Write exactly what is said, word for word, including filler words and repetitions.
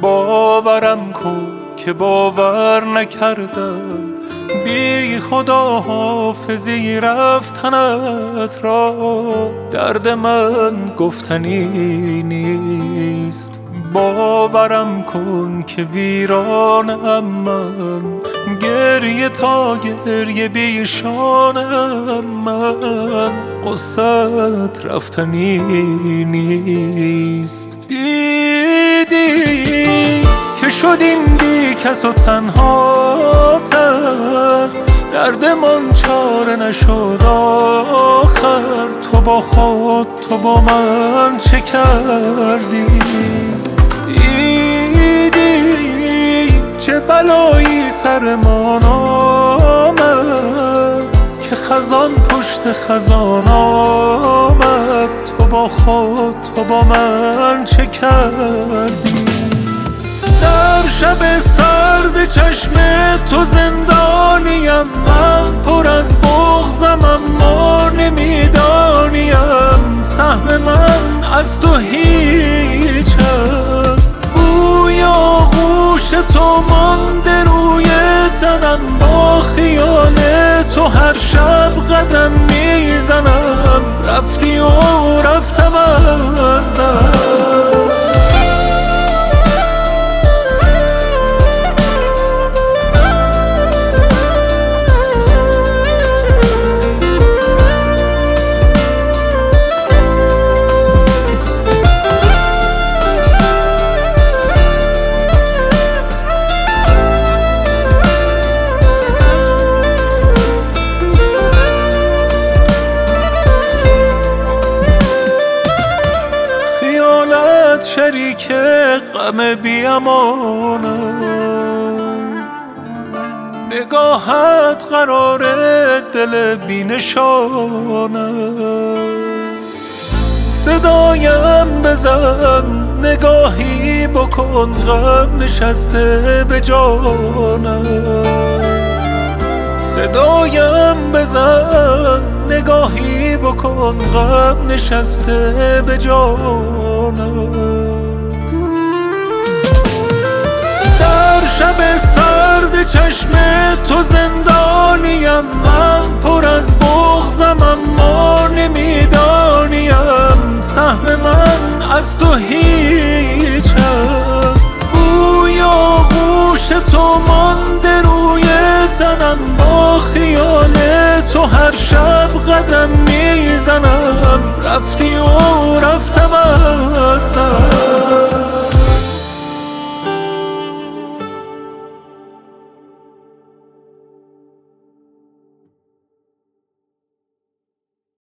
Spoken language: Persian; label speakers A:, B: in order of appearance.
A: باورم کن که باور نکردم، بی خدا حافظی رفتنت را. درد من گفتنی نیست، باورم کن که ویرانم من، گریه تا گریه بیشانم من، قصت رفتنی نیست. دیدی که شدیم بی کس و تنها تر، دردمان چاره نشد آخر. تو با خود تو با من چه کردی؟ دیدی چه بلایی سرمان آمد، که خزان پشت خزان آمد. تو با خود تو با من چه کردی؟ در شب سرد چشم تو زندانیم، من پر از بغضم اما نمیدانیم. سهم من از تو هیچ است، بوی آغوش تو مانده روی تنم. با خیال تو هر شب قدم میزنم، رفتی و رفتم از دست. شریک غم بیامانم، نگاهت قرار دل بینشانم. صدایم بزن نگاهی بکن، غم نشسته به جانم. صدایم بزن نگاهی بکن، غم نشسته به جانم. در شب سرد چشم تو زندانیم، من پر از بغضم اما نمیدانیم. سهم من از تو هیچ است، بوی آغوش تو مانده روی تنم. با خیال تو هر شب قدم میزنم، رفتی